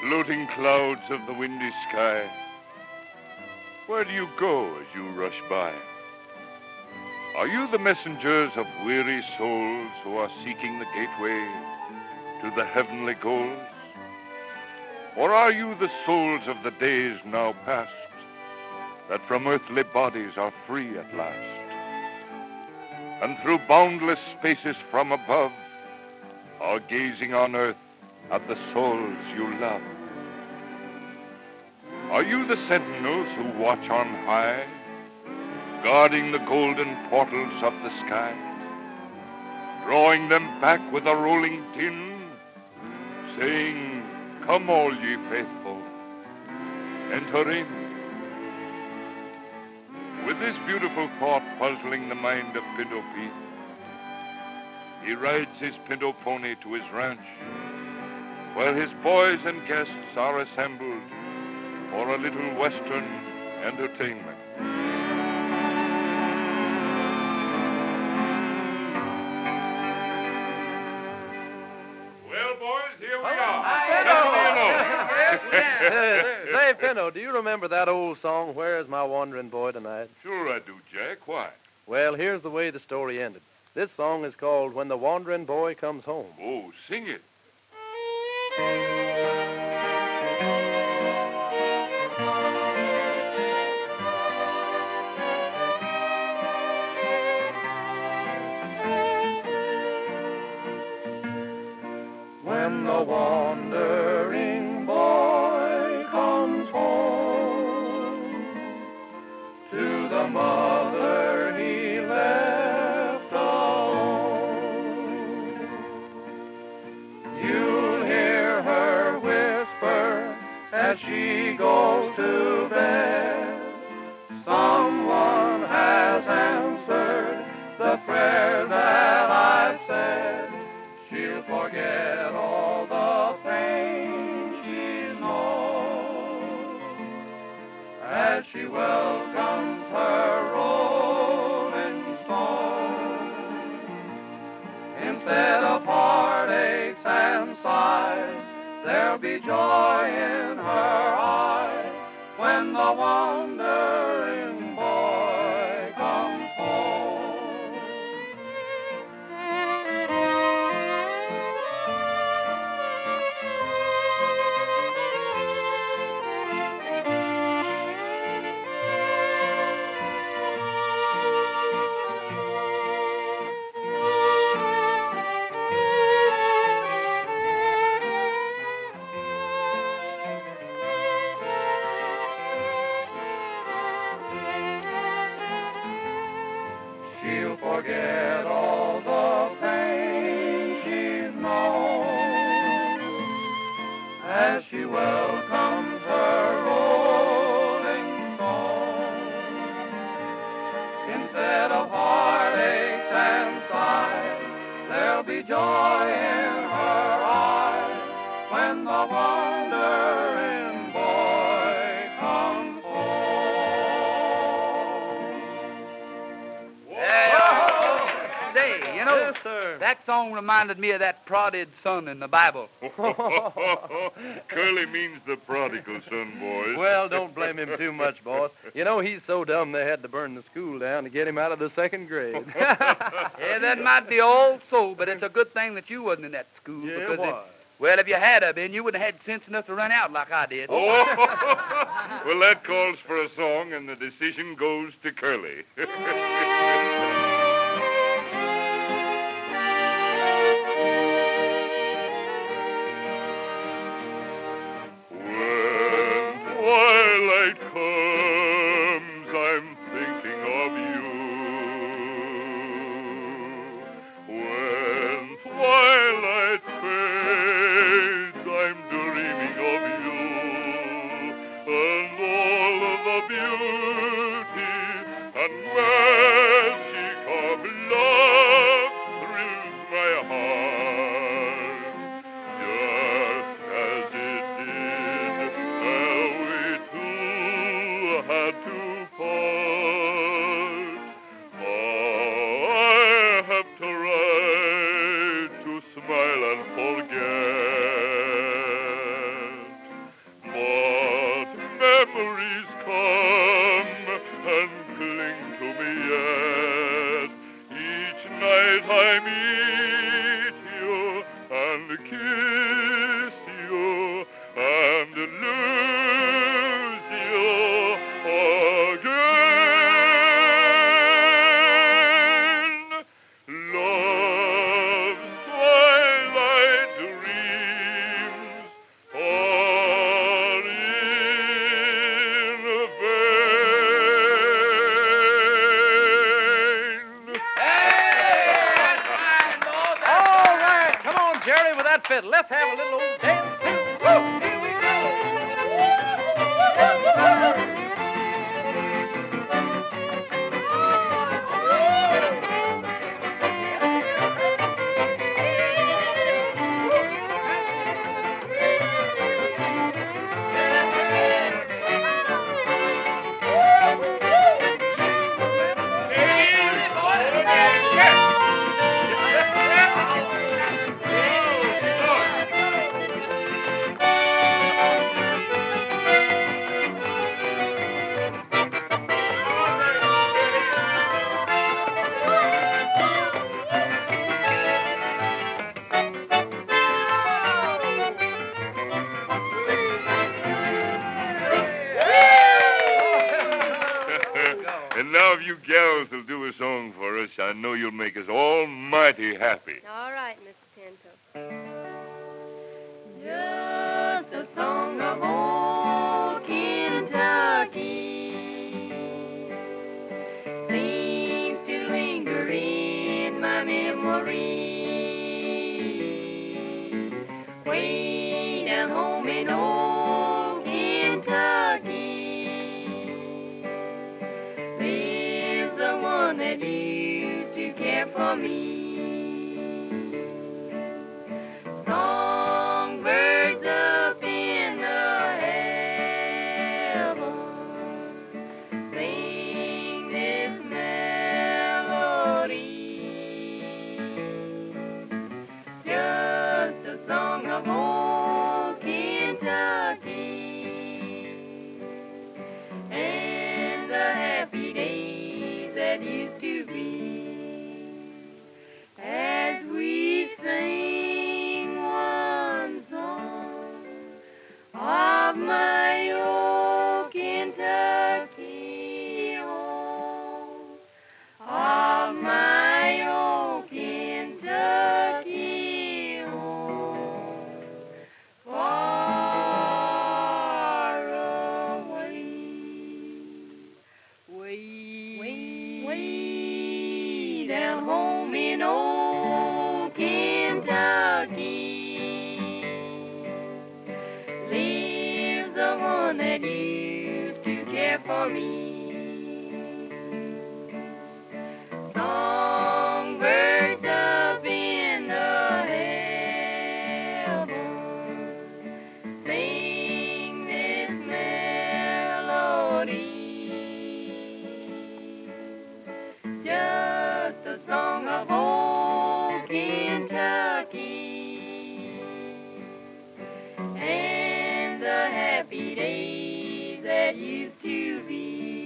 Floating clouds of the windy sky, where do you go as you rush by? Are you the messengers of weary souls who are seeking the gateway to the heavenly goals? Or are you the souls of the days now past that from earthly bodies are free at last, and through boundless spaces from above are gazing on earth at the souls you love? Are you the sentinels who watch on high, guarding the golden portals of the sky, drawing them back with a rolling din, saying, "Come all ye faithful, enter in"? With this beautiful thought puzzling the mind of Pinto Pete, he rides his pinto pony to his ranch, where his boys and guests are assembled for a little Western entertainment. Well, boys, here we are. Say, Pinto, do you remember that old song, "Where's My Wandering Boy Tonight"? Sure I do, Jack. Why? Well, here's the way the story ended. This song is called "When the Wandering Boy Comes Home." Oh, sing it. When the wandering boy comes home to the mother he left alone, you'll hear her whisper as she goes to bed, "Someone has answered the prayer that I've said." She'll forget all the pain she's known as she welcomes her rolling stone. Instead of heartaches and sighs, there'll be joy in her eyes when the wandering boy comes home. She'll forget all the pain she's known as she welcomes her rolling stone. Instead of heartaches and sighs, there'll be joy in her eyes when the wandering boy comes home. Say, you know, Yes, sir. that song reminded me of that prodded son in the Bible. Curly means the prodigal son, boys. Well, don't blame him too much, boss. You know, he's so dumb they had to burn the school down to get him out of the second grade. Yeah, that might be all so, but it's a good thing that you wasn't in that school. Yeah, because why? Well, if you had been, you wouldn't have had sense enough to run out like I did. Oh, well, that calls for a song, and the decision goes to Curly. When twilight comes, I'm thinking of you. When twilight fades, I'm dreaming of you and all of the beauty and magic fiddle. Let's have a little old dance too. Woo! Here we go. And now if you gals will do a song for us, I know you'll make us all mighty happy. All right, Mr. Pinto. Just a song of old Kentucky seems to linger in my memory. Way down home in old Kentucky lives the one that used to care for me. Songbirds up in the heavens sing this melody. Just a song of old Kentucky and the happy days that used to be. As we sing one song of my old Kentucky home, of my old Kentucky home, far away, way down home in old Kentucky lives the one that used to care for me. Songbirds up in the heavens sing this melody. Just a song of old Kentucky and the happy days that used to be.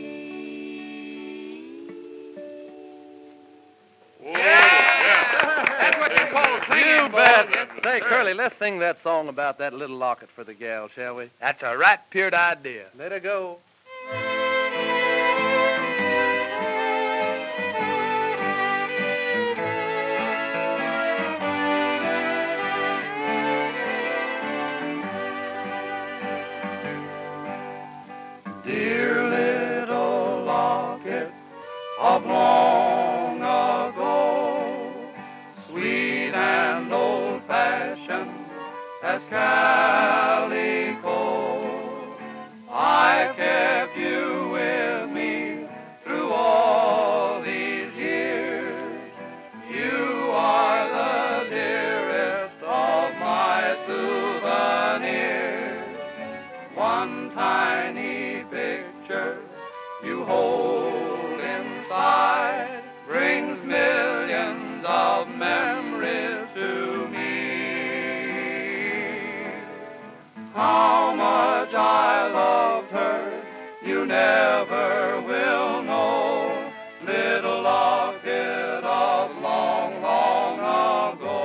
That's what you call singing, You bet. Say, Curly, let's sing that song about that little locket for the gal, shall we? That's a right pure idea. Let her go. Dear little locket of long ago, sweet and old-fashioned as calico, I kept you with me through all these years. You are the dearest of my souvenirs. One tiny picture you hold inside brings millions of memories to me. How much I loved her, you never will know, little locket of long, long ago.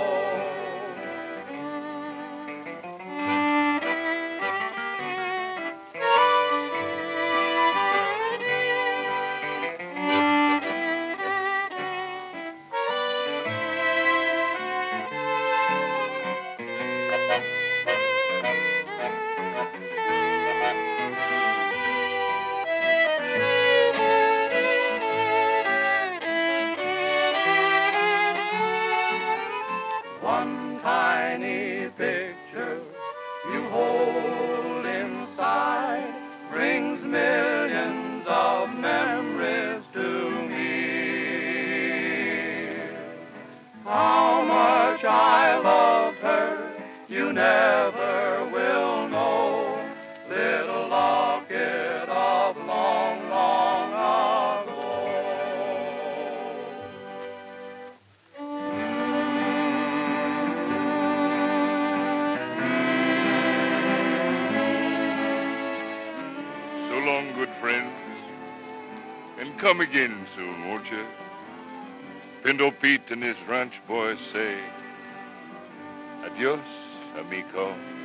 long, good friends, and come again soon, won't you? Pinto Pete and his ranch boys say, adios, amigo.